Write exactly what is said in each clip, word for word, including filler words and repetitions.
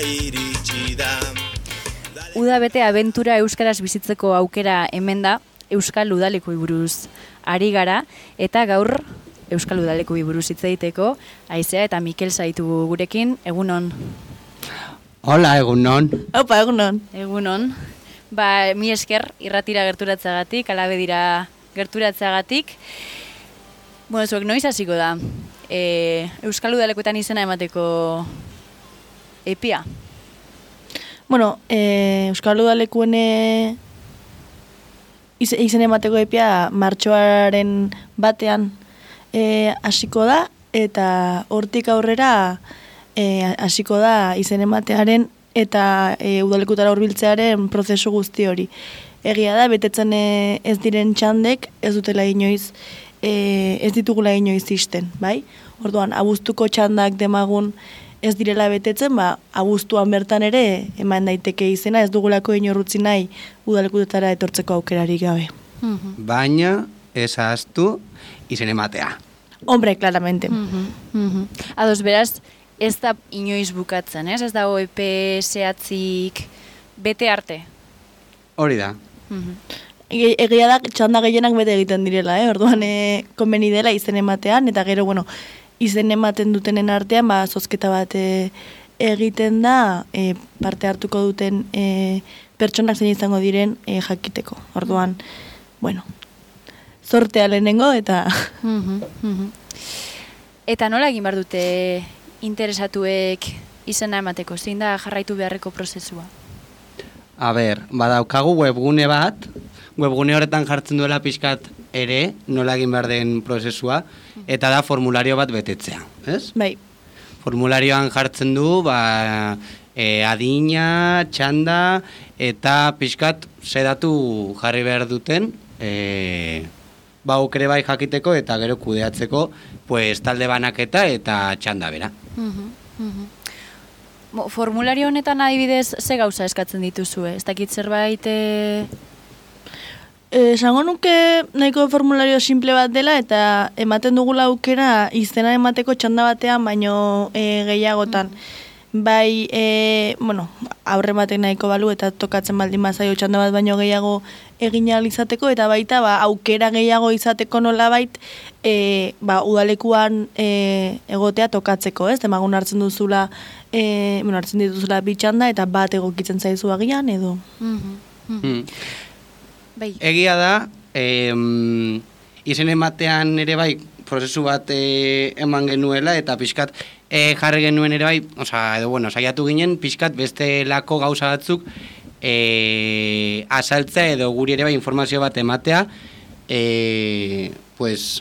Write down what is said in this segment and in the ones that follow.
iritsi da. Uda bete abentura euskaraz bizitzeko aukera hemen da, Euskal Udalekuei buruz ari gara, eta gaur Euskal Udalekuei buruz hitz egiteko Aizea eta Mikel zaitu gurekin, egunon. Hola, egunon. Opa, egunon. Egunon. Ba, mi esker irratira gerturatzagatik, alabe dira gerturatzagatik. Bueno, zuek noiz hasiko da? E, Euskal Udalekuetan izena emateko epia? Bueno, e, Euskal Udalekuen iz, izen emateko epia martxoaren batean e, hasiko da, eta hortik aurrera e, hasiko da izen ematearen eta e, udalekutara hurbiltzearen prozesu guzti hori. Egia da, betetzen e, ez diren txandek ez dutela inoiz, e, ez ditugula inoiz isten, bai? Orduan, abuztuko txandak demagun ez direla betetzen, ba, abuztuan bertan ere eman daiteke izena, ez dugulako inorrutzi nahi udalekutara etortzeko aukerarik gabe. Uh-huh. Baina, ez ahaztu izen ematea. Hombre, claramente. Uh-huh. Uh-huh. Ados, beraz, ez da inoiz bukatzen, ez? Ez dago epe zehatzik bete arte. Hori da. Uh-huh. E, egia da, txanda gehienak bete egiten direla, eh? Orduan, e, konbeni dela izen ematean, eta gero, bueno, izen ematen dutenen artean, ba, zozketa bat e, egiten da, e, parte hartuko duten e, pertsonak zein izango diren e, jakiteko. Orduan, bueno, zortea lehenengo eta... Uh-huh, uh-huh. Eta nola egin behar dute interesatuek izena emateko? Zein da jarraitu beharreko prozesua? A ber, badaukagu webgune bat, webgune horretan jartzen duela pixkat ere, nola egin behar den prozesua, eta da formulario bat betetzea, ez? Bai. Formularioan jartzen du, ba, e, adina, txanda, eta pixkat sedatu jarri behar duten, e, ba, aukere bai jakiteko eta gero kudeatzeko, pues, talde banaketa eta txanda bera. Uh-huh, uh-huh. Bo, formulario honetan adibidez ze gauza eskatzen dituzue? Ez dakit zerbait... E... Esango nuke nahiko formulario simple bat dela eta ematen dugula aukera izena emateko txanda batean, baino e, gehiagotan. Mm. Bai, e, bueno, aurre batek nahiko balu eta tokatzen baldin bazaio txanda bat baino gehiago egin ahal izateko, eta baita ba, aukera gehiago izateko nolabait e, ba, udalekuan e, egotea tokatzeko, ez? Demagun hartzen duzula, e, bueno, hartzen dituzula bi txanda eta bat egokitzen zaizu agian edo. Mm-hmm. Mm-hmm. Mm. Bai. Egia da, em, izen ematean ere bai, prozesu bat e, eman genuela, eta pixkat e, jarri genuen ere bai, oza, edo bueno, saiatu ginen, pixkat beste lako gauza batzuk e, asaltzea edo guri ere bai informazio bat ematea, e, pues,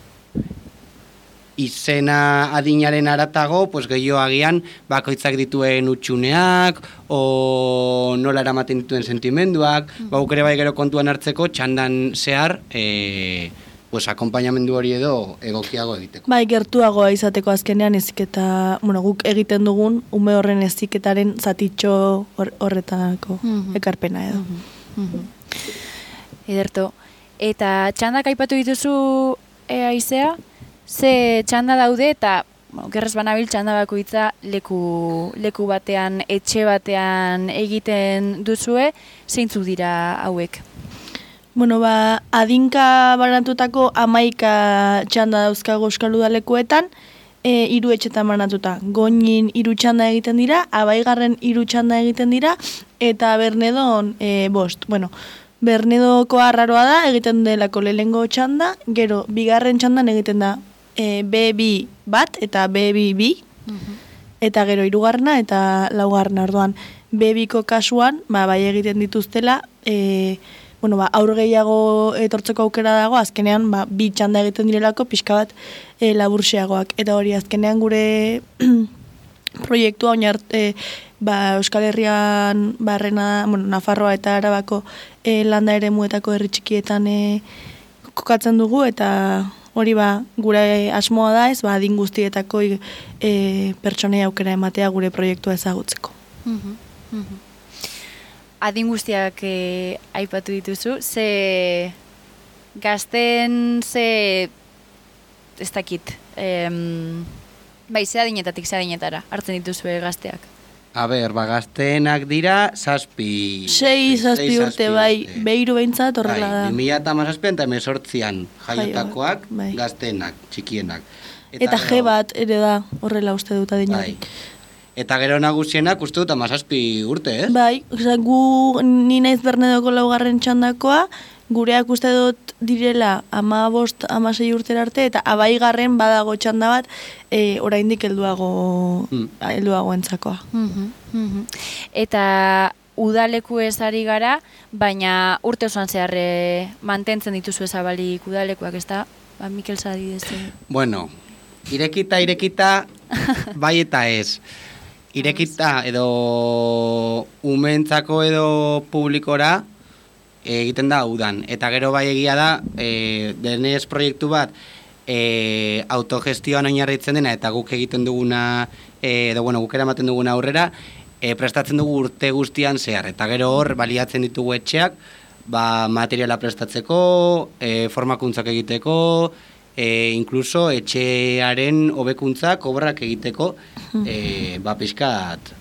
izena adinaren aratago, pues gehiago agian bakoitzak dituen utxuneak, o nola eramaten dituen sentimenduak, mm. ba aukere bai gero kontuan hartzeko txandan zehar, e, pues akompainamendu hori edo egokiago egiteko. Bai, gertuagoa izateko azkenean ezik eta, bueno, guk egiten dugun ume horren eziketaren zatitxo hor, horretako mm-hmm. ekarpena edo. Mm-hmm. Mm-hmm. Ederto. Eta txandak aipatu dituzu e, Aizea? Ze txanda daude eta bueno, gerrez banabil txanda bakoitza leku, leku batean, etxe batean egiten duzue, zeintzuk dira hauek? Bueno, ba, adinka banatutako hamaika txanda dauzkago Euskal Udalekuetan, e, hiru etxetan banatuta. Goñin hiru txanda egiten dira, Abaigarren hiru txanda egiten dira, eta Bernedon e, bost. Bueno, Bernedoko arraroa da, egiten delako lehengo txanda, gero, bigarren txandan egiten da E, B bi bat eta B bi bi, uh-huh. eta gero hirugarrena eta laugarrena. Orduan B biko kasuan ba, bai egiten dituztela, e, bueno, ba, aur gehiago etortzeko aukera dago, azkenean ba, bi txanda egiten direlako pixka bat e, laburxeagoak. Eta hori azkenean gure proiektua oinart, e, ba, Euskal Herrian barrena, bueno, Nafarroa eta Arabako e, landa ere muetako herri txikietan e, kokatzen dugu, eta hori ba, gure asmoa da ez, ba, adin guztietako e, pertsonei aukera ematea gure proiektua ezagutzeko. Uh-huh, uh-huh. Adin guztiak e, aipatu dituzu, ze gazten, ze ez dakit, em, bai, ze adinetatik ze adinetara hartzen dituzue gazteak? A ber, ba, gazteenak dira, zazpi... Sei, zazpi urte, bai, behiru behintzat horrela da. Bai, bi mila eta hamazazpian eta hemezortzian jaiotakoak, bai. gazteenak, txikienak. Eta G bat ere da horrela uste dut adinarik. Bai. Eta gero nagusienak uste dut hamazazpi urte, ez? Bai, oza, gu ni naiz Bernedoko laugarren txandakoa, gureak uste dut direla ama bost, ama sei urtera arte, eta abaigarren badago txanda bat, e, oraindik helduago, mm. helduago entzakoa. Mm-hmm, mm-hmm. Eta udaleku ez ari gara, baina urte osoan zehar e, mantentzen dituzu ezabalik udalekuak, ez da? Ba, Mikel Sadidez. Bueno, irekita, irekita, bai eta ez. Irekita edo umentzako edo publikora egiten da udan. Eta gero bai egia da, e, denez proiektu bat e, autogestioan oinarritzen dena eta guk egiten duguna, e, edo bueno, guk eramaten duguna aurrera, e, prestatzen dugu urte guztian zehar. Eta gero hor baliatzen ditugu etxeak, ba, materiala prestatzeko, e, formakuntzak egiteko, e, inkluso etxearen hobekuntzak obrak egiteko, e, ba, pixkat,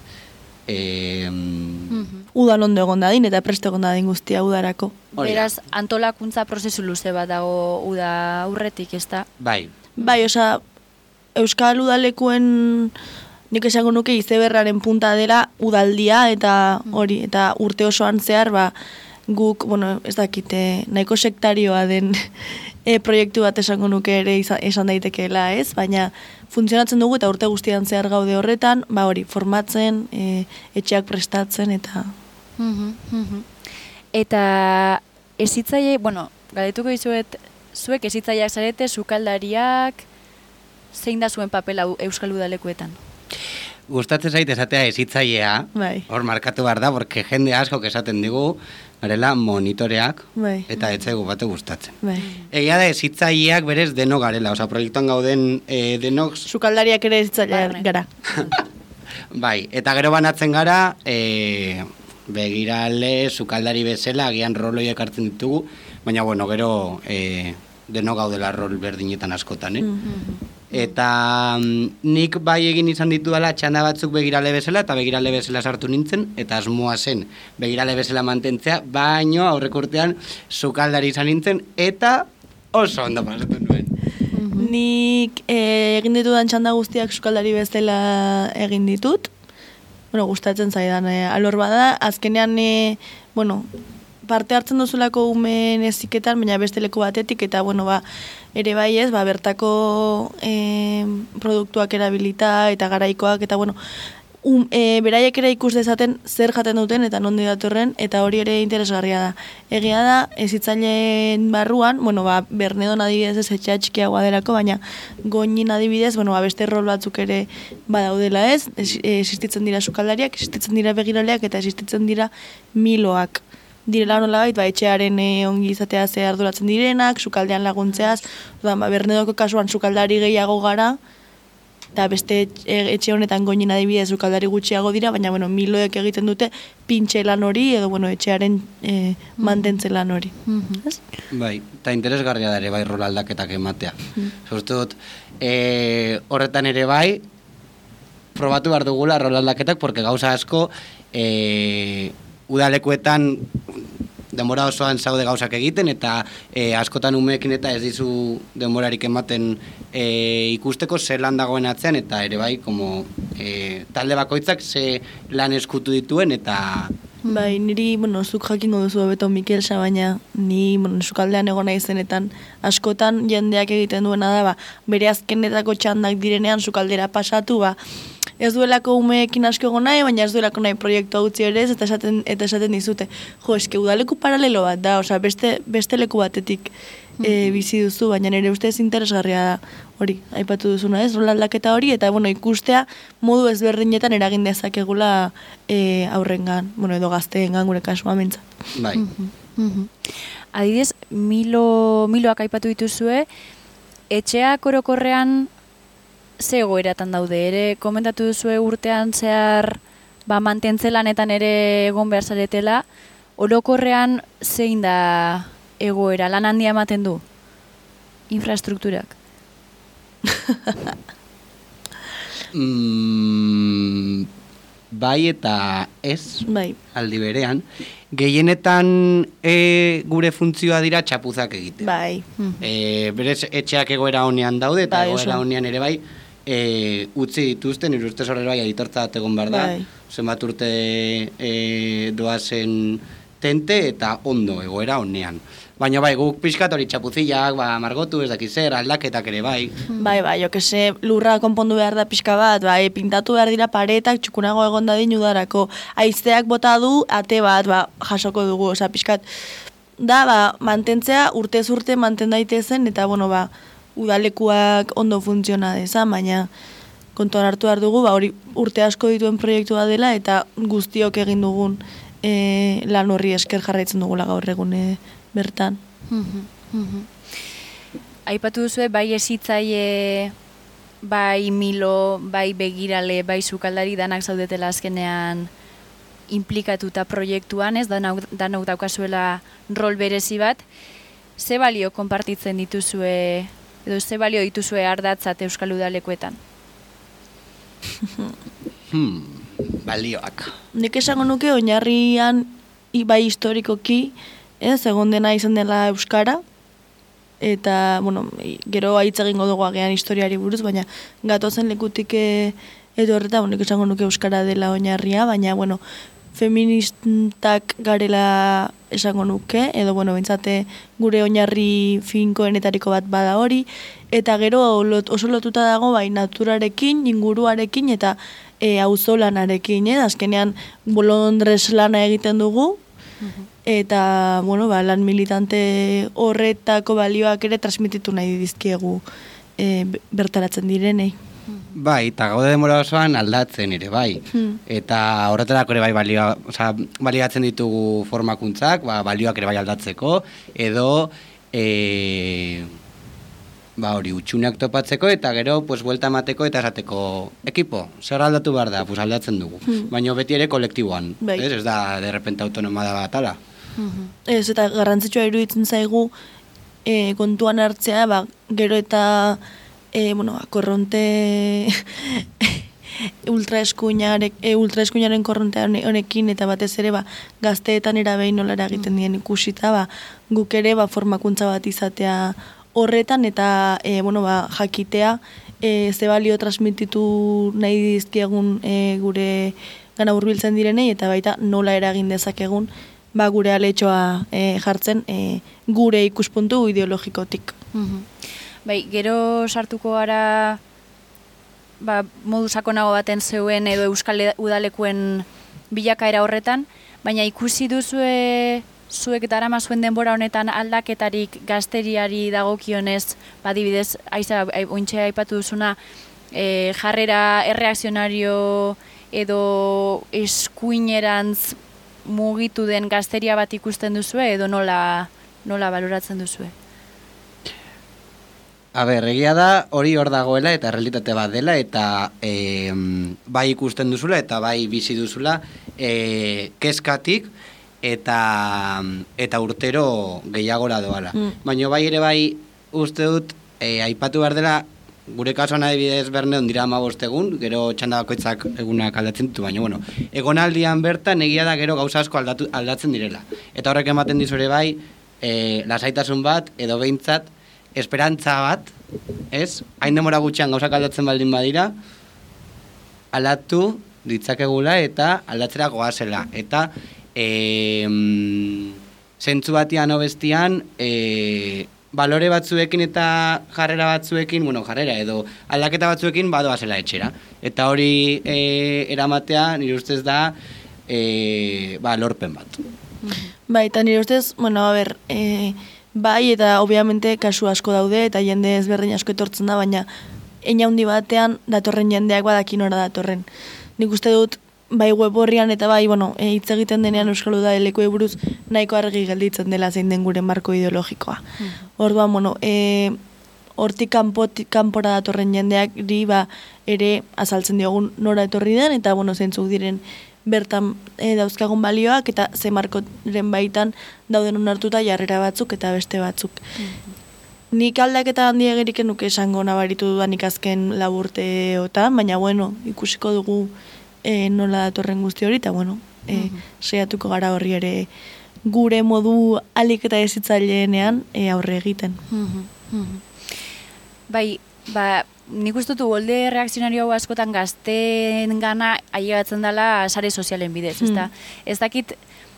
e, mm-hmm. Udan ondo egon dadin eta preste egon dadin guztia udarako. Beraz, antolakuntza prozesu luze bat dago uda aurretik, ez da? Bai. Bai, oza, Euskal Udalekuen nik esango nuke izeberraren punta dela udaldia eta hori, eta urte osoan zehar, ba, guk, bueno, ez dakite, nahiko sektarioa den e, proiektu bat esango nuke ere izan, esan daitekeela, ez? Baina funtzionatzen dugu eta urte guztian zehar gaude horretan, ba hori, formatzen, e, etxeak prestatzen eta... Mm-hmm, mm-hmm. Eta ezitzaile, bueno, galdetuko dizuet, zuek ezitzaileak zarete, sukaldariak, zein da zuen papela Euskal Udalekuetan? Gustatzen zait esatea ezitzailea, bai. Hor markatu behar da, porque jende asko esaten digu, garela monitoreak, bai. Eta etzaigu bate gustatzen. Bai. Egia da ezitzaileak berez denok garela, oza, proiektuan gauden e, denok... Sukaldariak ere ezitzaileak gara. Bai, eta gero banatzen gara, e, begirale, sukaldari bezala, agian roloiek hartzen ditugu, baina bueno, gero e, denok gaudela rol berdinetan askotan, eh? Mm-hmm. Eta mm, nik bai egin izan ditu dela txanda batzuk begirale bezala, eta begirale bezala sartu nintzen, eta asmoa zen begirale bezala mantentzea, baino aurreko urtean sukaldari izan nintzen, eta oso ondo pasatu nuen. Mm-hmm. Nik e, egin ditudan txanda guztiak sukaldari bezala egin ditut, bueno, gustatzen zaidan e, alor bada, azkenean, e, bueno, parte hartzen duzulako umen eziketan, baina beste leku batetik, eta, bueno, ba, ere bai ez, ba, bertako e, produktuak erabilita, eta garaikoak, eta, bueno, um, e, beraiek ere ikus dezaten zer jaten duten, eta nondi datorren, eta hori ere interesgarria da. Egia da, ezitzaileen barruan, bueno, ba, Bernedon adibidez ez etxea txikiagoa delako, baina goinin adibidez, bueno, ba, beste rol batzuk ere badaudela ez, existitzen dira sukaldariak, existitzen dira begiraleak, eta existitzen dira miloak. Direla nolabait, ba, etxearen e, ongi izatea ze arduratzen direnak, sukaldean laguntzeaz, ba, Bernedoko kasuan sukaldari gehiago gara, eta beste etxe honetan goinin adibidez sukaldari gutxiago dira, baina bueno, miloek egiten dute pintxe lan hori, edo bueno, etxearen e, mantentze lan hori. Mm-hmm. Bai, eta interesgarria da ere bai rol aldaketak ematea. Mm-hmm. Dut, e, horretan ere bai, probatu behar dugula rol aldaketak, porque gauza asko, e, udalekuetan denbora osoan zaude gauzak egiten, eta e, askotan umeekin eta ez dizu denborarik ematen e, ikusteko ze lan dagoen atzean, eta ere bai, como, e, talde bakoitzak ze lan eskutu dituen, eta... Bai, niri, bueno, zuk jakingo duzu hobeto Mikelsa, baina ni, bueno, sukaldean egon naizenetan askotan jendeak egiten duena da, ba, bere azkenetako txandak direnean sukaldera pasatu, ba, ez duelako umeekin asko egon nahi, baina ez duelako nahi proiektu hau utzi ere ez, eta esaten, eta esaten dizute. Jo, eske udaleku paralelo bat da, osea, beste, beste leku batetik e, bizi duzu, baina nire ustez interesgarria da hori, aipatu duzuna ez, rol aldaketa hori, eta bueno, ikustea modu ezberdinetan eragin dezakegula e, aurrengan, bueno, edo gazteengan gure kasua mentza. Bai. Mm-hmm. Adibidez, milo, miloak aipatu dituzue, etxeak orokorrean ze egoeratan daude, ere komentatu duzue urtean zehar ba, mantentze lanetan ere egon behar zaretela, orokorrean zein da egoera, lan handia ematen du? Infrastrukturak? mm, bai eta ez, Bai. aldi berean. Gehienetan e, gure funtzioa dira txapuzak egite. Bai. E, berez etxeak egoera honean daude, eta Bai, egoera oso. honean ere bai, e, utzi dituzten, nire ustez horre bai, editortza bat egon behar da, Bai. zenbat urte e, doazen tente eta ondo egoera honean. Baina bai, guk pixkat hori txapuzillak, ba, margotu ez dakiz zer, aldaketak ere bai. Bai, bai, jo que se, lurra konpondu behar da pixka bat, bai, pintatu behar dira paretak txukunago egon dadin udarako. Haizeak bota du, ate bat, ba, jasoko dugu, osea, pixkat, da, ba, mantentzea, urtez urte manten daitezen, eta, bueno, ba, udalekuak ondo funtziona dezan, baina kontuan hartu behar dugu, ba, hori urte asko dituen proiektua dela, eta guztiok egin dugun e, lan horri esker jarraitzen dugula gaur egun e, bertan. Aipatu duzue, bai esitzaile, bai Milo, bai begirale, bai sukaldari danak zaudetela azkenean implikatuta proiektuan, ez, danau, danau daukazuela rol berezi bat. Ze balio konpartitzen dituzue, edo ze balio dituzue ardatzat Euskal Udalekuetan? Hmm, balioak. Nik esango nuke oinarrian i- bai historikoki, ez, egon dena izan dela euskara, eta, bueno, i- gero hitz egingo dugu agian historiari buruz, baina gatozen lekutik e, edo horreta, nik esango nuke euskara dela oinarria, baina, bueno, feministak garela esango nuke, edo, bueno, bentsate gure oinarri finkoenetariko bat bada hori, eta gero lot, oso lotuta dago bai naturarekin, inguruarekin, eta e, auzolanarekin, eh? Azkenean bolondres lana egiten dugu, eta, bueno, ba, lan militante horretako balioak ere transmititu nahi dizkiegu e, bertaratzen direnei. Bai, eta gaude demora osoan aldatzen ere, bai. Hmm. Eta horretarako ere bai balio, osea, baliatzen ditugu formakuntzak, ba, balioak ere bai aldatzeko, edo e, ba hori, utxuneak topatzeko, eta gero, pues, buelta emateko eta esateko, ekipo, zer aldatu behar da, pues, aldatzen dugu. Hmm. Baina beti ere kolektiboan, Bai. ez, ez da, de repente autonoma da bat, ala. Ez, eta garrantzitsua iruditzen zaigu e, kontuan hartzea, ba, gero eta e, bueno, korronte ultraeskuinarek, e, ultraeskuinaren korronte hone- honekin eta batez ere ba, gazteetan erabei nola egiten dien ikusita, ba, guk ere ba, formakuntza bat izatea horretan eta e, bueno, ba, jakitea e, ze balio transmititu nahi dizkiegun e, gure gana hurbiltzen direnei eta baita nola eragin dezakegun ba, gure aletxoa e, jartzen e, gure ikuspuntu ideologikotik. Bai, gero sartuko gara ba, modu sakonago baten zeuen edo Euskal Udalekuen bilakaera horretan, baina ikusi duzue zuek darama zuen denbora honetan aldaketarik gazteriari dagokionez, badibidez, aiza, ointxe aipatu duzuna, e, jarrera erreakzionario edo eskuinerantz mugitu den gazteria bat ikusten duzue edo nola, nola baloratzen duzue? A ber, egia da hori hor dagoela eta errealitate bat dela eta e, bai ikusten duzula eta bai bizi duzula e, kezkatik eta eta urtero gehiagora doala. Mm. Baina bai ere bai uste dut e, aipatu behar dela gure kasuan adibidez berne ondira hamabost egun, gero txanda bakoitzak egunak aldatzen ditu, baina bueno, egonaldian bertan egia da gero gauza asko aldatu, aldatzen direla. Eta horrek ematen dizu ere bai e, lasaitasun bat edo behintzat esperantza bat, ez? Hain demora gutxian gauzak aldatzen baldin badira, aldatu ditzakegula eta aldatzera goazela. Eta e, zentzu batian obestian, e, balore batzuekin eta jarrera batzuekin, bueno, jarrera edo aldaketa batzuekin badoazela etxera. Eta hori e, eramatea nire ustez da e, ba, lorpen bat. Bai, eta nire ustez, bueno, a ber, e, bai, eta obviamente kasu asko daude, eta jende ezberdin asko etortzen da, baina eina handi batean datorren jendeak badakin nora datorren. Nik uste dut, bai web horrian eta bai, bueno, e, hitz egiten denean Euskal Udalekuei buruz nahiko argi gelditzen dela zein den gure marko ideologikoa. Orduan, bueno, e, hortik kanpotik kanpora datorren jendeak di, ba, ere azaltzen diogun nora etorri den, eta bueno, zeintzuk diren bertan e, dauzkagun balioak eta ze markoren baitan dauden onartuta jarrera batzuk eta beste batzuk. Nik aldaketa handiegerik nuke esango nabaritu dudanik azken laburteotan, baina bueno, ikusiko dugu e, nola datorren guzti hori, eta bueno, e, saiatuko gara horri ere gure modu alik eta ezitzaileenean e, aurre egiten. Bai, ba, nik uste dut golde reakzionario hau askotan gazteen gana ailegatzen dela sare sozialen bidez, ezta? Ez dakit,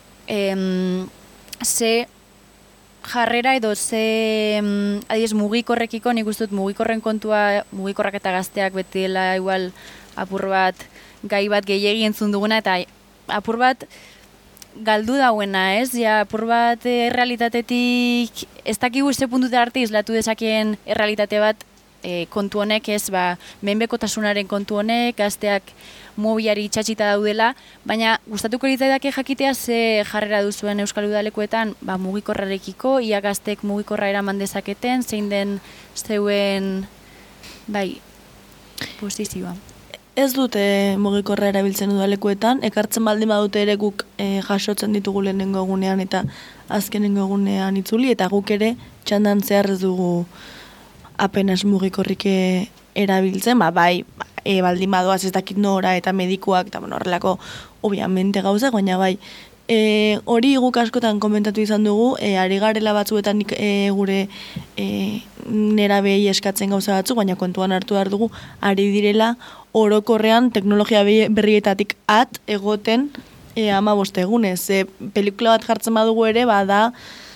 em, ze jarrera edo ze em, adiez mugikorrekiko, nik uste dut mugikorren kontua, mugikorrak eta gazteak beti dela igual apur bat gai bat gehiegi entzun duguna, eta apur bat galdu dauena, ez? Ja, apur bat errealitatetik, ez dakigu ze puntutara arte islatu dezakeen errealitate bat e, kontu honek, ez, ba, menbekotasunaren kontu honek, gazteak mobiari itxatxita daudela, baina gustatuko litzaidake jakitea ze jarrera duzuen Euskal Udalekuetan, ba, mugikorrarekiko, ia gaztek mugikorra eraman dezaketen, zein den zeuen, bai, posizioa. Ez dute mugikorra erabiltzen udalekuetan, ekartzen baldin badute ere guk e, jasotzen ditugu lehenengo egunean eta azkenengo egunean itzuli, eta guk ere txandan zehar ez dugu apenas mugikorrik erabiltzen, ba, bai, e, baldin badoaz ez dakit nora eta medikuak, eta bueno, horrelako obviamente gauza, baina bai, e, hori guk askotan komentatu izan dugu, e, ari garela batzuetan e, gure e, nerabei eskatzen gauza batzuk, baina kontuan hartu behar dugu, ari direla orokorrean teknologia berrietatik at egoten e, ama boste egunez. E, pelikula bat jartzen badugu ere, bada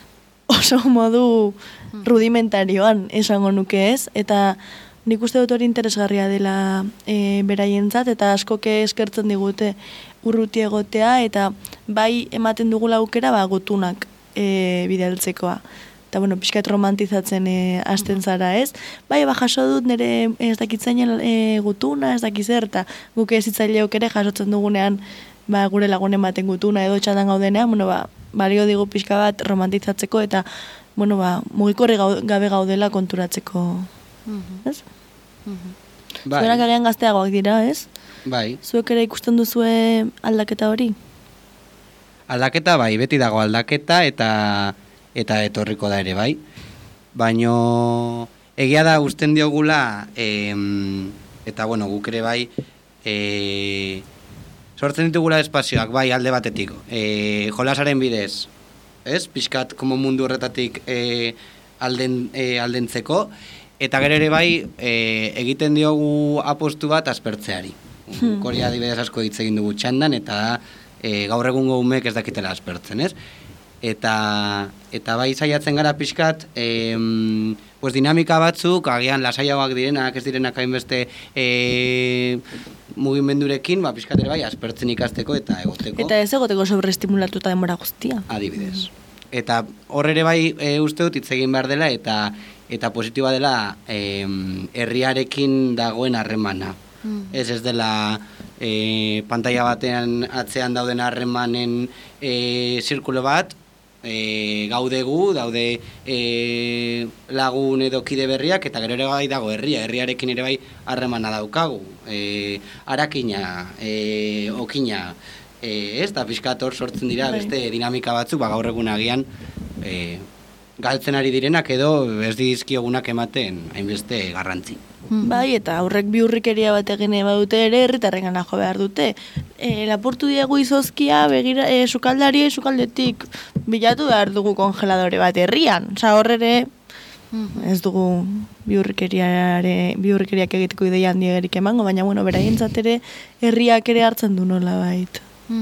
oso modu rudimentarioan esango nuke ez, eta nik uste dut hori interesgarria dela e, beraientzat, eta askoke eskertzen digute urruti egotea, eta bai ematen dugula aukera ba, gutunak e, bidaltzekoa. Eta, bueno, pixkat romantizatzen e, hasten zara, ez? Bai, ba, jaso dut nire ez dakitzen e, gutuna, ez dakizer, eta guk ez hitzaileok ere jasotzen dugunean ba, gure lagunen baten gutuna edo txandan gaudenean, bueno, ba, balio digu pixka bat romantizatzeko, eta, bueno, ba, mugikorri gabe gaudela konturatzeko, ez? Bai. Zuenak agian gazteagoak dira, ez? Bai. Zuek ere ikusten duzue aldaketa hori? Aldaketa, bai, beti dago aldaketa, eta eta etorriko da ere, bai. Baino egia da usten diogula, em, eta bueno, guk ere bai, e, sortzen ditugula espazioak, bai, alde batetik. E, jolasaren bidez, ez? Pixkat, komo mundu horretatik e, alden, e, aldentzeko, eta gero ere bai, e, egiten diogu apostu bat aspertzeari. Hmm. Hori adibidez asko hitz egin dugu txandan, eta e, gaur egungo umek ez dakitela aspertzen, ez? Eta, eta bai saiatzen gara pixkat, em, pues dinamika batzuk, agian lasaiagoak direnak, ez direnak hainbeste e, mugimendurekin, ba, pixkat ere bai, aspertzen ikasteko eta egoteko. Eta ez egoteko sobreestimulatuta denbora guztia. Adibidez. Eta hor ere bai e, uste dut hitz egin behar dela, eta eta positiboa dela em, herriarekin dagoen harremana. Mm. Ez ez dela e, pantalla batean atzean dauden harremanen e, zirkulo bat, E, gaudegu, daude e, lagun edo kide berriak, eta gero ere bai dago herria, herriarekin ere bai harremana daukagu. E, arakina, e, okina, e, ez da pixkat hor sortzen dira beste dinamika batzuk, ba, gaur egun agian e, galtzen ari direnak edo ez dizkiogunak ematen hainbeste garrantzi. Bai, eta aurrek biurrikeria bat egin badute ere herritarren gana jo behar dute. E, lapurtu diegu izozkia, begira, e, sukaldari, sukaldetik bilatu behar dugu kongeladore bat herrian. Osa, horre ere, ez dugu biurrikeriare, biurrikeriak egiteko ideia handiegerik emango, baina, bueno, beraientzat ere herriak ere hartzen du nola bait.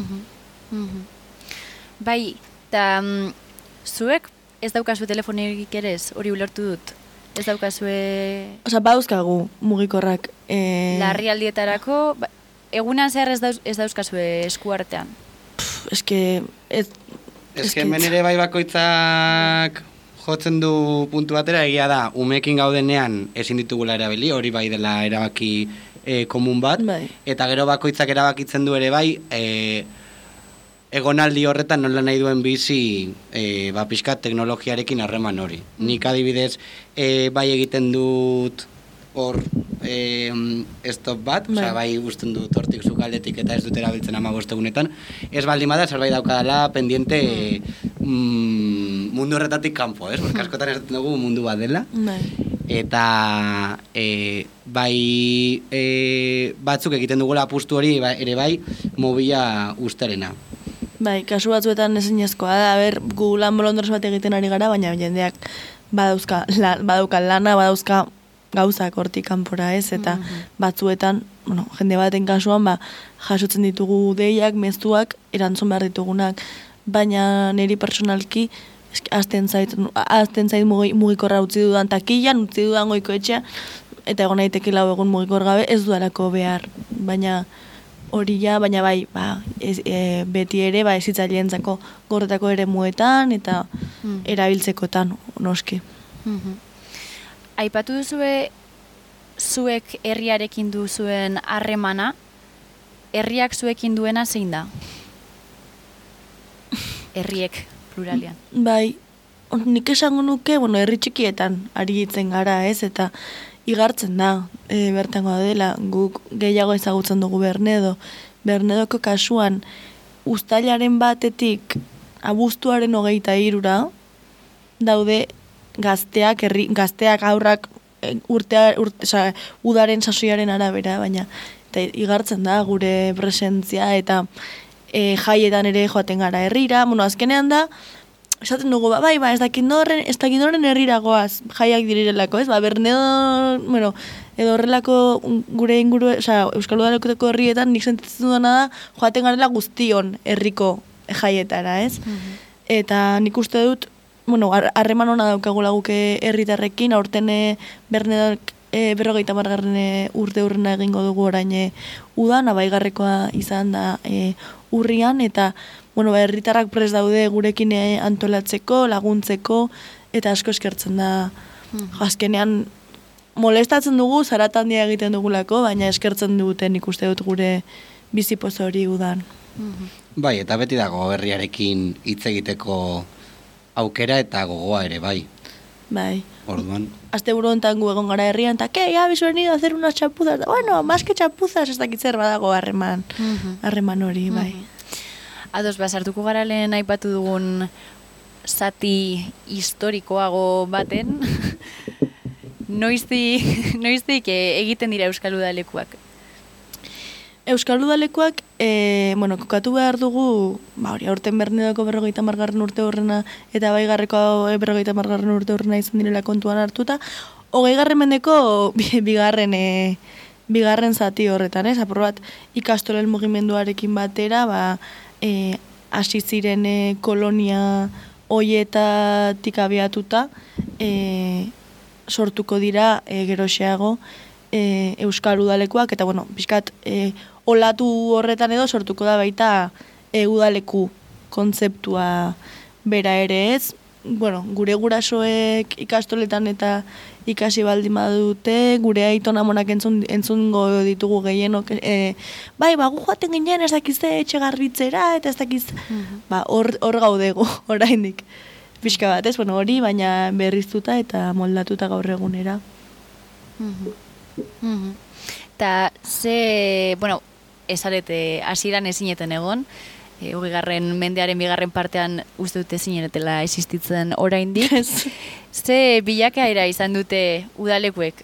Bai, eta um, zuek ez daukazu telefonik ere ez, hori ulertu dut? Ez daukazue... Osa, bauzkagu mugikorrak... E... Larrialdietarako, ba, egunan zehar ez, dauz, ez dauzkazue eskuartean? Pff, eske... Ez, ez que hemen ere bai bakoitzak jotzen du puntu batera, egia da, umekin gaudenean ezin ditugula erabili, hori bai dela erabaki e, komun bat, bai. Eta gero bakoitzak erabakitzen du ere bai... E, egonaldi horretan nola nahi duen bizi e, ba, pixkat teknologiarekin harreman hori. Nik adibidez e, bai egiten dut hor e, stop bat, bai. Osea, bai guztun dut hortik sukaldetik eta ez dut erabiltzen ama bostegunetan. Ez baldin bada, zerbait daukadala pendiente mm, mundu horretatik kanpo, ez? Porque askotan ez dugu mundu bat dela. Bai. eta e, bai e, batzuk egiten dugula apustu hori ba, ere bai mobila ustarena. Bai, kasu batzuetan ezinezkoa da, ber, gu lan bolondros bat egiten ari gara, baina jendeak badauzka, la, badauka lana, badauzka gauzak hortik kanpora ez, eta batzuetan, bueno, jende baten kasuan, ba, jasotzen ditugu deiak, mezuak, erantzun behar ditugunak, baina niri personalki, azten zait, azten zait mugikorra utzi dudan takilan, utzi dudan goiko etxea, eta egon naiteke lau egun mugikor gabe, ez dudalako behar, baina hori ja, baina bai, ba, ez, e, beti ere, ba, ezitzaileentzako gorretako ere muetan, eta mm. erabiltzekotan, noski. Mm-hmm. Aipatu duzue, zuek herriarekin duzuen harremana, herriak zuekin duena zein da? Herriek, pluralian. Bai, nik esango nuke, bueno, herri txikietan ari hitzen gara, ez, eta igartzen da, e, bertango dela, guk gehiago ezagutzen dugu Bernedo. Bernedoko kasuan, uztailaren batetik abuztuaren hogeita hirura, daude gazteak, herri, gazteak aurrak urtea, urte, oza, udaren sasoiaren arabera, baina eta igartzen da gure presentzia eta e, jaietan ere joaten gara herrira, bueno, azkenean da, esaten dugu, ba, bai, ba, ez dakit norren, ez dakit norren herriragoaz, jaiak dirirelako, ez, ba, Bernedo, bueno, edo horrelako gure inguru, oza, Euskal Udalekoteko herrietan nik sentitzen duena da, joaten garela guztion herriko jaietara, ez? Mm-hmm. Eta nik uste dut, bueno, harreman hona daukagula guke herritarrekin, aurten Bernedok e, berrogeita margarren urte urrena egingo dugu orain udan, abaigarrekoa izan da e, urrian, eta bueno, ba, herritarrak prest daude gurekin antolatzeko, laguntzeko, eta asko eskertzen da. Mm. Azkenean, molestatzen dugu, zaratan dia egiten dugulako, baina eskertzen duten ikuste dut gure bizipozo hori udan. Mm-hmm. Bai, eta beti dago herriarekin hitz egiteko aukera eta gogoa ere, bai. Bai. Orduan. Azte buru honetan gu egon gara herrian, eta, ke, ya, bisu venido a hacer unas chapuzas. Bueno, más que chapuzas, ez dakitzer badago harreman, harreman mm-hmm. hori, bai. Mm-hmm. Ados, basartuko gara lehen aipatu dugun zati historikoago baten, noiztik, noiztik egiten dira Euskal Udalekuak? Euskal Udalekuak, e, bueno, kokatu behar dugu, ba, hori, aurten Bernedoko berrogeita margarren urte horrena, eta baigarreko berrogeita margarren urte horrena izan direla kontuan hartuta, hogei garren mendeko bigarren, e, bigarren zati horretan, ez? Apur bat, ikastolen mugimenduarekin batera, ba, E, hasi ziren e, kolonia hoietatik abiatuta e, sortuko dira e, geroxeago e, Euskal Udalekuak, eta bueno, pixkat e, olatu horretan edo sortuko da baita e, udaleku kontzeptua bera ere ez. Bueno, gure gurasoek ikastoletan eta ikasi baldin badute, gure aiton amonak entzun, entzungo ditugu gehienok, e, bai, ba, gu joaten ginen ez dakizte etxe garbitzera, eta ez dakiz, mm-hmm. ba, hor, hor gaudego, oraindik. Pixka bat, ez, bueno, hori, baina berriztuta eta moldatuta gaur egunera. Mm-hmm. Mm-hmm. Ta, ze, bueno, esarete, hasieran ezineten egon, E, Ugigarren mendearen bigarren partean uste dute zineretela existitzen oraindik. Ze bilakaera izan dute udalekuek?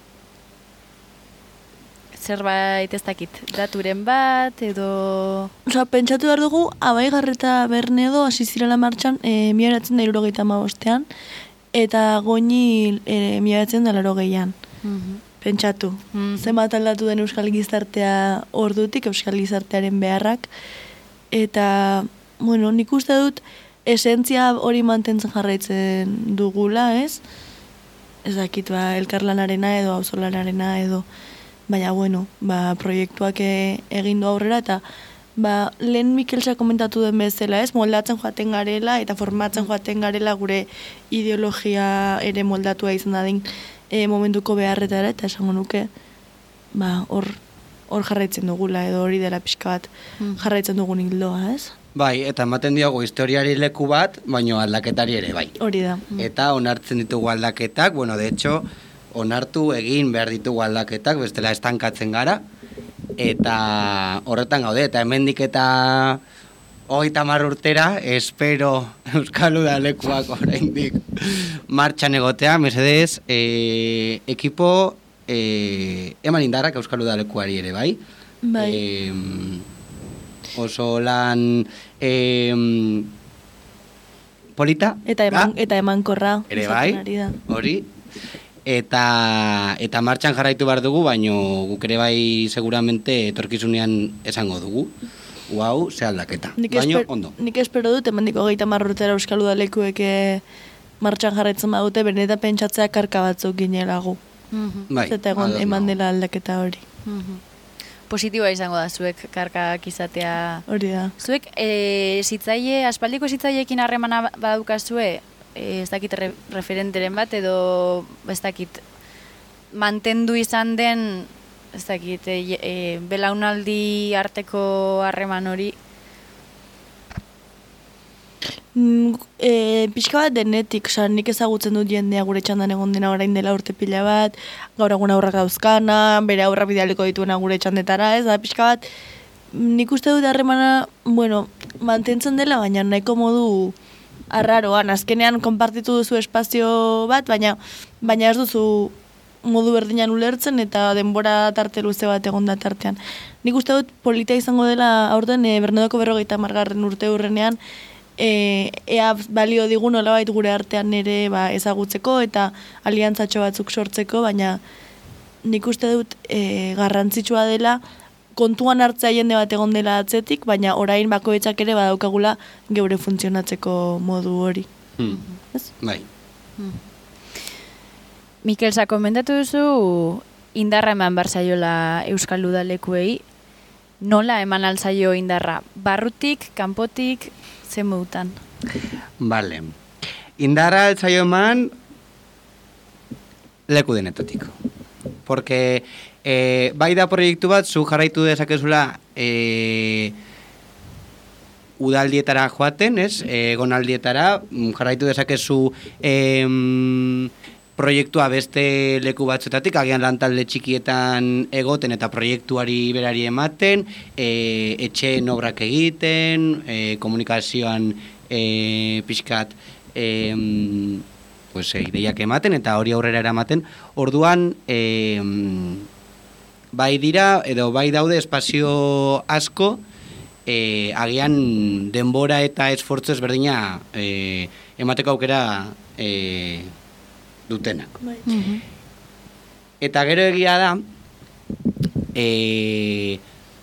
Zerbait ez dakit, daturen bat edo... Osa, pentsatu behar dugu, Abaigarreta Bernedo hasi zirela martxan e, miaratzen da irurogeita hamabostean, eta Goñi e, miaratzen da larogeian. Mm-hmm. Pentsatu. Mm-hmm. Zenbat aldatu den Euskal Gizartea ordutik, Euskal Gizartearen beharrak, eta, bueno, nik uste dut esentzia hori mantentzen jarraitzen dugula, ez? Ez dakit, ba, elkarlanarena edo auzolanarena edo, baina, bueno, ba, proiektuak egin du aurrera, eta ba, lehen Mikelsa komentatu den bezala, ez? Moldatzen joaten garela eta formatzen joaten garela gure ideologia ere moldatua izan dadin e, momentuko beharretara, eta esango nuke, ba, hor hor jarraitzen dugula, edo hori dela pixka bat jarraitzen dugun hildoa, ez? Bai, eta ematen diogu historiari leku bat, baino aldaketari ere bai. Hori da. Eta onartzen ditugu aldaketak, bueno, de hecho, onartu egin behar ditugu aldaketak, bestela estankatzen gara, eta horretan gaude, eta hemendik eta hogeita hamar urtera, espero Euskal Udalekuak oraindik martxan egotea, mesedez, e, ekipo e, eman indarrak Euskal Udalekuari ere, bai? Bai. E, oso lan e, polita. Eta eman, da? eta emankorra. Ere izaten bai, ari da. hori. Eta, eta martxan jarraitu behar dugu, baino guk ere bai seguramente etorkizunean esango dugu. Uau, ze aldaketa. Nik, Baino, esper, ondo. nik espero dut, emandiko hogeita hamar urtera Euskal Udalekuek eh, martxan jarraitzen badute, beneta pentsatzea karka batzuk ginelagu. Mhm. Bai, Zeta egon ados eman nago. dela aldaketa hori. Mhm. Positiboa izango da zuek karkak izatea. Hori da. Zuek e, zitzaile, aspaldiko zitzaileekin harremana badaukazue, e, ez dakit re, referenteren bat, edo ez dakit mantendu izan den, ez dakit, e, e, belaunaldi arteko harreman hori. Mm, e, pixka bat denetik, oza, nik ezagutzen dut jendea gure txandan egon dena orain dela urte pila bat, gaur egun aurrak dauzkana, bere aurra bidaliko dituena gure txandetara, ez da, pixka bat, nik uste dut harremana, bueno, mantentzen dela, baina nahiko modu arraroan, azkenean konpartitu duzu espazio bat, baina baina ez duzu modu berdinan ulertzen eta denbora tarte luze bat egon da tartean. Nik uste dut polita izango dela aurten e, Bernadoko berrogeita margarren urte hurrenean, E, ea balio digun nolabait gure artean ere ba, ezagutzeko eta aliantzatxo batzuk sortzeko, baina nik uste dut e, garrantzitsua dela kontuan hartzea jende bat egon dela atzetik, baina orain bakoitzak ere badaukagula geure funtzionatzeko modu hori. Hmm. Ez? Bai. Mikel, sa komentatu duzu indarra eman bar zaiola Euskal Udalekuei. Nola eman alzaio indarra? Barrutik, kanpotik, zen modutan? Vale. Indarra altzaio eman leku denetatik. Porque eh, bai da proiektu bat, zu jarraitu dezakezula eh, udaldietara joaten, ez? Egonaldietara, jarraitu dezakezu eh, proiektua beste leku batzutatik, agian lantalde txikietan egoten eta proiektuari berari ematen, e, etxeen obrak egiten, e, komunikazioan e, pixkat e, pues, e, ideiak ematen eta hori aurrera eramaten. Orduan, e, bai dira edo bai daude espazio asko, e, agian denbora eta esfortzu ezberdina e, emateko aukera e, dutenak. Bai. Eta gero egia da, e,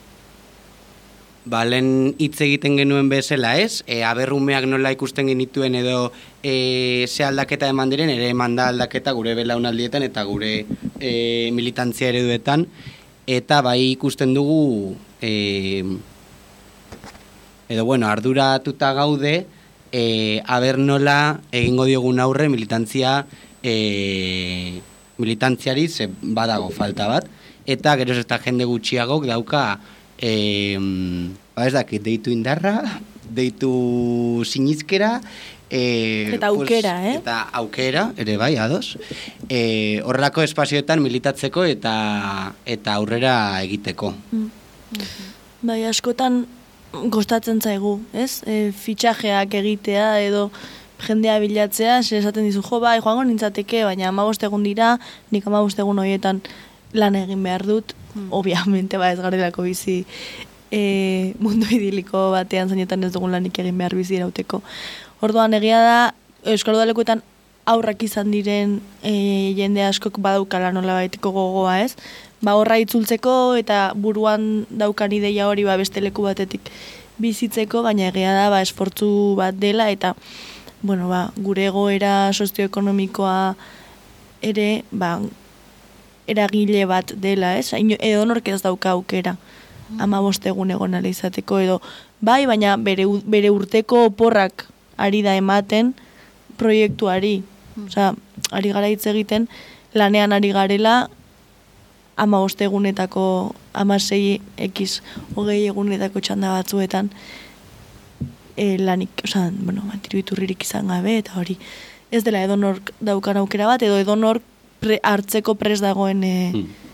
balen hitz egiten genuen bezala, ez? E, aberrumeak nola ikusten genituen edo e, ze aldaketa eman diren, ere eman da aldaketa gure belaunaldietan eta gure e, militantzia ereduetan, eta bai ikusten dugu, e, edo bueno, arduratuta gaude, e, aber nola egingo diogun aurre militantzia E, militantziari ze badago falta bat, eta geroz eta jende gutxiagok dauka e, ba ez dakit, deitu indarra, deitu sinizkera, e, Eta aukera, pues, eh? Eta aukera, ere bai, ados, e, horrelako espazioetan militatzeko eta eta aurrera egiteko. Mm. Bai, askotan gostatzen zaigu, ez? E, fitxajeak egitea edo jendea bilatzea, ze esaten dizu, jo, bai, joango nintzateke, baina hamabost egun dira, nik hamabost egun horietan lan egin behar dut, mm. obviamente, ba, ez garelako bizi e, mundu idiliko batean zainetan ez dugun lanik egin behar bizi irauteko. Orduan, egia da, Euskal Udalekuetan aurrak izan diren e, jende askok badaukala nola baiteko gogoa, ez? Ba, horra itzultzeko eta buruan daukan ideia hori ba, beste leku batetik bizitzeko, baina egia da, ba, esfortzu bat dela, eta bueno, ba, gure egoera sozioekonomikoa ere, ba, eragile bat dela, ez? Edo nork ez dauka aukera, hamabost egun egon ala izateko, edo, bai, baina bere, bere urteko oporrak ari da ematen proiektuari. Osea, ari gara hitz egiten, lanean ari garela, hamabost egunetako, hamasei ekiz, hogei egunetako txanda batzuetan, E, lanik, oza, bueno, diru iturririk izan gabe, eta hori, ez dela edonork daukan aukera bat, edo edonork pre, hartzeko pres dagoen e, mm.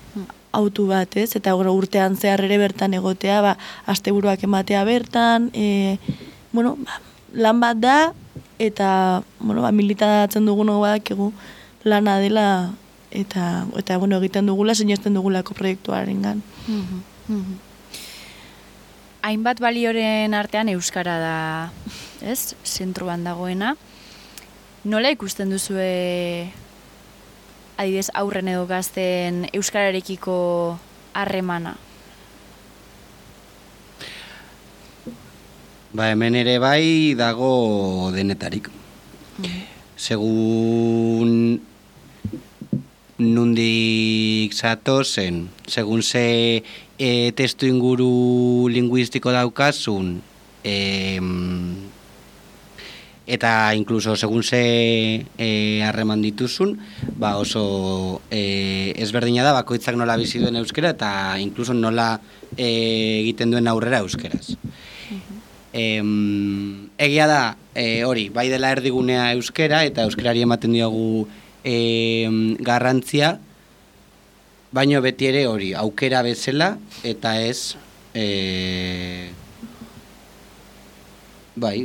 autu bat, ez? Eta gero urtean zehar ere bertan egotea, ba, asteburuak ematea bertan, e, bueno, ba, lan bat da, eta, bueno, ba, militatzen dugunok badakigu lana dela, eta, eta bueno, egiten dugula, sinesten dugulako proiektuarengan. Mhm, mhm. Hainbat balioren artean euskara da, ez? Zentruan dagoena. Nola ikusten duzue adibidez aurren edo gazten euskararekiko harremana? Ba, hemen ere bai dago denetarik. Mhm. Segun nundik zatozen, segun ze e, testu inguru linguistiko daukazun, e, eta inkluso segun ze harreman e, dituzun, ba oso e, ezberdina da, bakoitzak nola bizi duen euskera, eta inkluso nola e, egiten duen aurrera euskeraz. Em, egia da, e, hori, bai dela erdigunea euskera, eta euskerari ematen diogu e, garrantzia, baino beti ere hori, aukera bezala, eta ez, e, bai,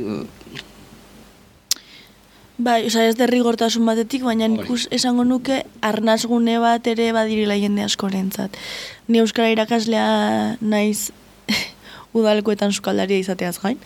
Bai, oza, ez derrigortasun batetik, baina nik us- esango nuke arnasgune bat ere badirela jende askorentzat. Ni euskara irakaslea naiz udalekoetan sukaldaria izateaz gain.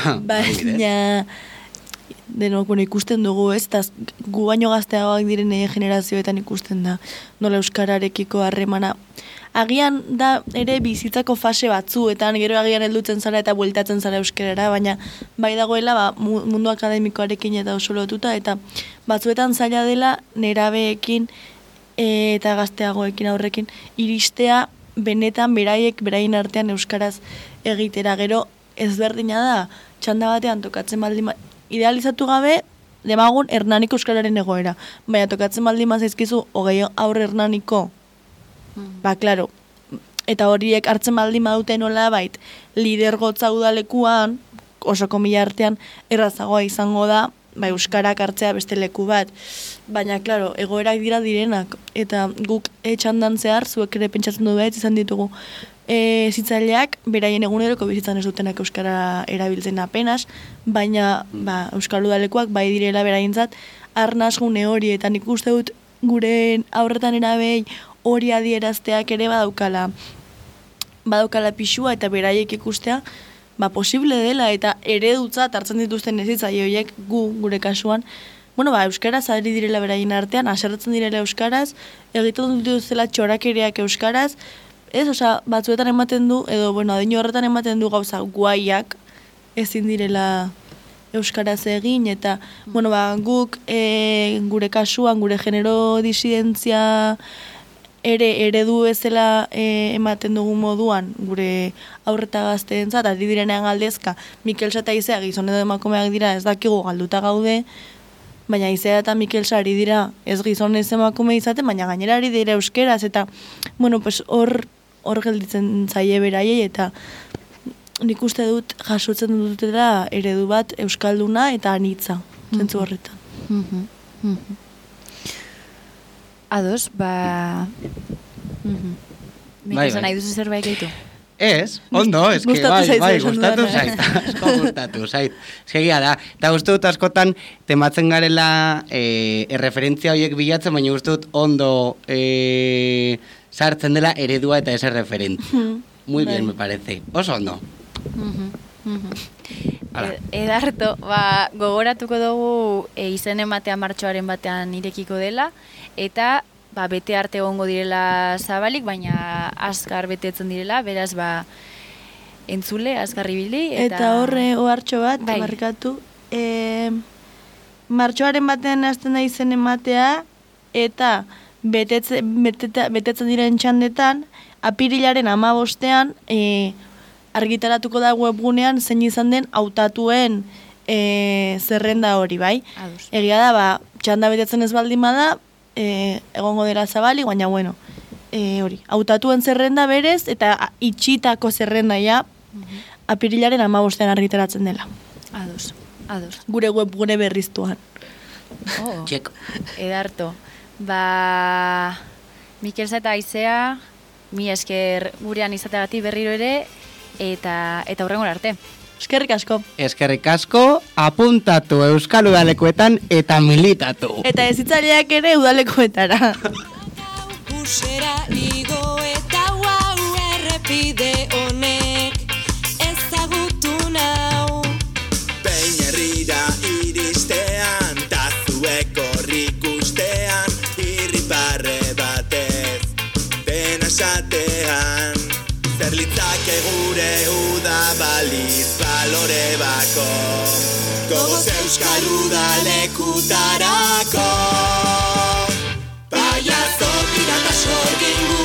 Baina denok, bueno, ikusten dugu, ez, eta gu baino gazteagoak diren generazioetan ikusten da nola euskararekiko harremana. Agian da ere bizitzako fase batzuetan, gero agian heldutzen zara eta bueltatzen zara euskarara, baina bai dagoela ba, mundu akademikoarekin eta oso lotuta, eta batzuetan zaila dela nerabeekin e, eta gazteagoekin aurrekin iristea benetan beraiek beraien artean euskaraz egitera. Gero ezberdina da, txanda batean tokatzen baldin ba, idealizatu gabe, demagun hernaniko euskararen egoera. Baina tokatzen baldin zaizkizu hogei aurre hernaniko, ba, klaro, eta horiek hartzen baldin badute nola bait, lidergotza udalekuan, oso komila artean, errazagoa izango da, ba, euskarak hartzea beste leku bat. Baina, klaro, egoerak dira direnak, eta guk etxandan zehar, zuek ere pentsatzen du behar, izan ditugu, e, zitzaileak, beraien eguneroko bizitzan ez dutenak euskara erabiltzen apenas, baina, ba, euskal udalekuak, bai direla beraientzat, arnasgune hori, eta nik uste dut, gure aurretan erabei, hori adierazteak ere badaukala badaukala pixua eta beraiek ikustea ba posible dela eta eredutzat hartzen dituzten ezitzaile horiek gu gure kasuan bueno ba euskaraz ari direla beraien artean haserretzen direla euskaraz egiten dituzela txorakereak euskaraz ez, osea, batzuetan ematen du edo bueno adinu horretan ematen du gauza guaiak ezin direla euskaraz egin eta bueno ba guk e, gure kasuan gure genero disidentzia ere eredu bezala e, ematen dugu moduan gure aurreta gazteentzat ari direnean galdezka Mikelsa eta Izea gizon edo emakumeak dira ez dakigu galduta gaude baina Izea eta Mikelsa ari dira ez gizon ez emakume izaten baina gainera ari dira euskeraz eta bueno pues hor hor gelditzen zaie beraiei eta nik uste dut jasotzen dutela eredu bat euskalduna eta anitza zentzu horretan. Mhm, mhm. Ados, ba... Mhm. Nik Bai, esan bai. nahi duzu zerbait gaitu? Ez, ondo, ez que Gustatu bai, zaizu bai, esan gustatu dudana. zait, asko gustatu zait. Egia da, eta uste dut askotan tematzen garela e, erreferentzia horiek bilatzen, baina uste dut ondo e, sartzen dela eredua eta ese referentzia. Muy bien, me parece. Oso ondo. Mhm, mhm. Hala. E- Edarto, ba, gogoratuko dugu e, izen ematea martxoaren batean irekiko dela, eta ba, bete arte egongo direla zabalik, baina azkar betetzen direla, beraz ba, entzule, azkar ibili. Eta, Eta horre ohartxo bat, Bai. markatu, e, martxoaren batean hasten da izen ematea, eta betetze, beteta, betetzen diren txandetan, apirilaren amabostean, e, argitaratuko da webgunean zein izan den hautatuen e, zerrenda hori, bai? Ados. Egia da, ba, txanda betetzen ez baldin bada, e, egongo dela zabalik, baina bueno, e, hori, hautatuen zerrenda berez, eta a- itxitako zerrenda ja, apirilaren amabostean argitaratzen dela. Ados, ados. Gure webgune berriztuan. Oh, Txeko. Edarto, ba, Mikelsa eta Aizea, mi esker gurean izateagatik berriro ere, eta eta hurrengora arte. Eskerrik asko. Eskerrik asko, apuntatu Euskal Udalekuetan eta militatu. Eta hezitzaileak ere udalekuetara. Busera igo eta guau errepide honek ezagutu nau. Behin herrira iristean, tazuek horrik ustean, irriparre batez, dena esatean. Zer litzake gure uda baliz balore bako, gogoz Euskal Udalekutarako.